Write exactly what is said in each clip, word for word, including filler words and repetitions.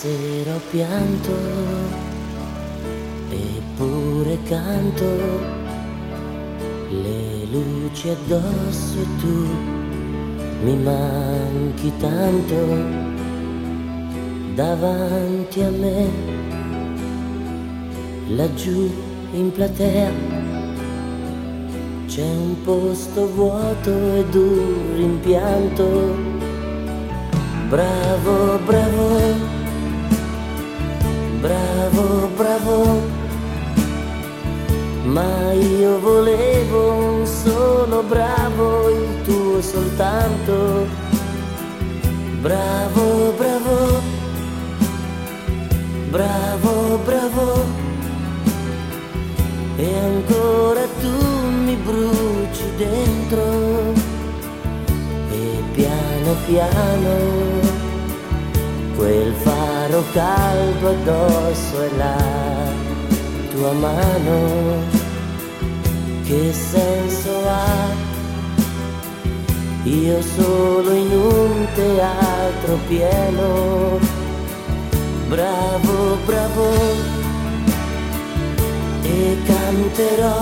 Stasera ho pianto, eppure canto, le luci addosso e tu mi manchi tanto. Davanti a me, laggiù in platea, c'è un posto vuoto ed un rimpianto. Bravo, bravo, bravo, bravo, ma io volevo un solo bravo, il tuo soltanto. Bravo, bravo, bravo, bravo, e ancora tu mi bruci dentro, e piano piano quel faro caldo addosso è la tua mano. Che senso ha? Io solo in un teatro pieno. Bravo, bravo, e canterò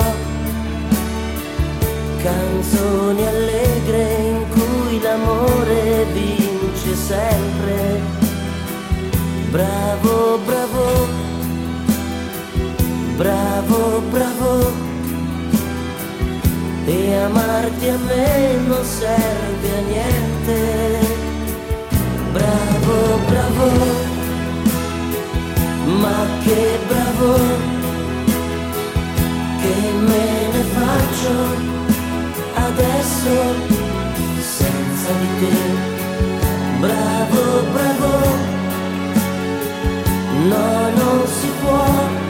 canzoni allegre in cui l'amore vince sempre. Bravo, bravo, bravo, bravo, e amarti a me non serve a niente. Bravo, bravo, ma che bravo, che me ne faccio adesso senza di te. Bravo, bravo, no, non si può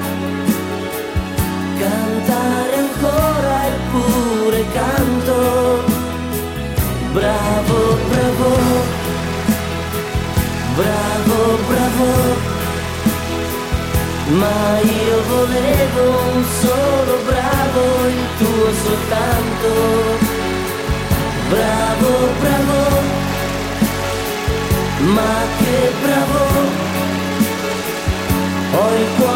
cantare ancora eppure canto. Bravo, bravo, bravo, bravo, ma io volevo un solo bravo, il tuo soltanto. Bravo, bravo, ma che bravo, ho il cuore